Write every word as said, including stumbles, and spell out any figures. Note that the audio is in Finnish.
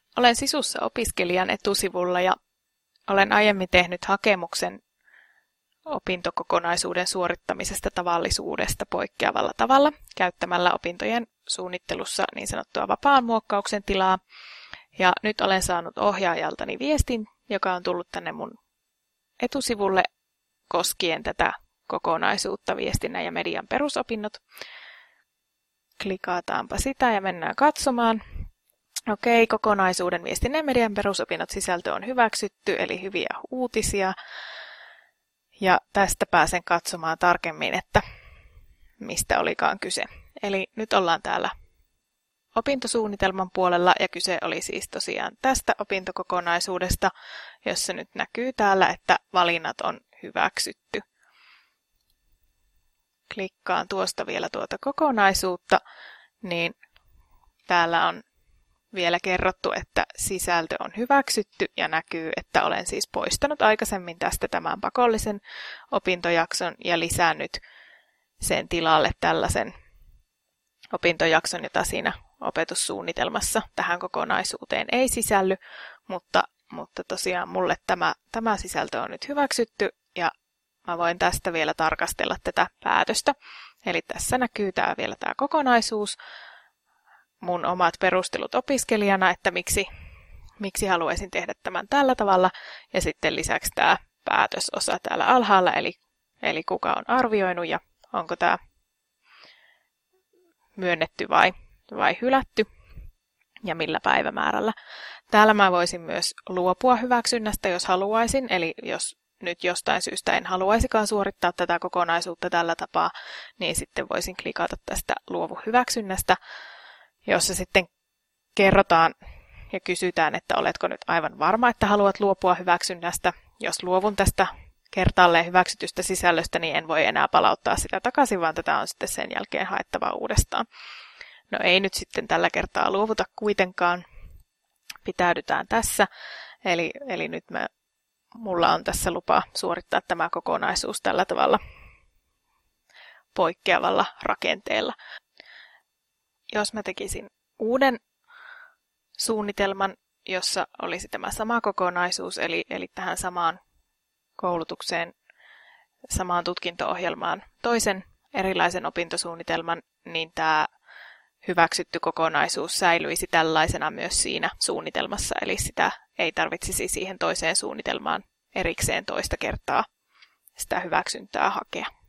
Olen Sisussa opiskelijan etusivulla ja olen aiemmin tehnyt hakemuksen opintokokonaisuuden suorittamisesta tavallisuudesta poikkeavalla tavalla käyttämällä opintojen suunnittelussa niin sanottua vapaan muokkauksen tilaa. Ja nyt olen saanut ohjaajaltani viestin, joka on tullut tänne mun etusivulle koskien tätä kokonaisuutta viestinnän ja median perusopinnot. Klikataanpa sitä ja mennään katsomaan. Okei, kokonaisuuden viestinnän ja median perusopinnot sisältö on hyväksytty, eli hyviä uutisia. Ja tästä pääsen katsomaan tarkemmin, että mistä olikaan kyse. Eli nyt ollaan täällä opintosuunnitelman puolella ja kyse oli siis tosiaan tästä opintokokonaisuudesta, jossa nyt näkyy täällä, että valinnat on hyväksytty. Klikkaan tuosta vielä tuota kokonaisuutta, niin täällä on vielä kerrottu, että sisältö on hyväksytty ja näkyy, että olen siis poistanut aikaisemmin tästä tämän pakollisen opintojakson ja lisännyt sen tilalle tällaisen opintojakson, jota siinä opetussuunnitelmassa tähän kokonaisuuteen ei sisälly, mutta, mutta tosiaan mulle tämä, tämä sisältö on nyt hyväksytty ja mä voin tästä vielä tarkastella tätä päätöstä. Eli tässä näkyy tää vielä tämä kokonaisuus, mun omat perustelut opiskelijana, että miksi, miksi haluaisin tehdä tämän tällä tavalla ja sitten lisäksi tämä päätösosa täällä alhaalla, eli, eli kuka on arvioinut ja onko tämä myönnetty vai, vai hylätty ja millä päivämäärällä. Täällä mä voisin myös luopua hyväksynnästä, jos haluaisin, eli jos nyt jostain syystä en haluaisikaan suorittaa tätä kokonaisuutta tällä tapaa, niin sitten voisin klikata tästä luovu hyväksynnästä, jossa sitten kerrotaan ja kysytään, että oletko nyt aivan varma, että haluat luopua hyväksynnästä. Jos luovun tästä kertaalleen hyväksytystä sisällöstä, niin en voi enää palauttaa sitä takaisin, vaan tätä on sitten sen jälkeen haettava uudestaan. No ei nyt sitten tällä kertaa luovuta kuitenkaan. Pitäydytään tässä. Eli, eli nyt mä, mulla on tässä lupa suorittaa tämä kokonaisuus tällä tavalla poikkeavalla rakenteella. Jos mä tekisin uuden suunnitelman, jossa olisi tämä sama kokonaisuus, eli, eli tähän samaan koulutukseen, samaan tutkinto-ohjelmaan toisen erilaisen opintosuunnitelman, niin tämä hyväksytty kokonaisuus säilyisi tällaisena myös siinä suunnitelmassa, eli sitä ei tarvitsisi siihen toiseen suunnitelmaan erikseen toista kertaa sitä hyväksyntää hakea.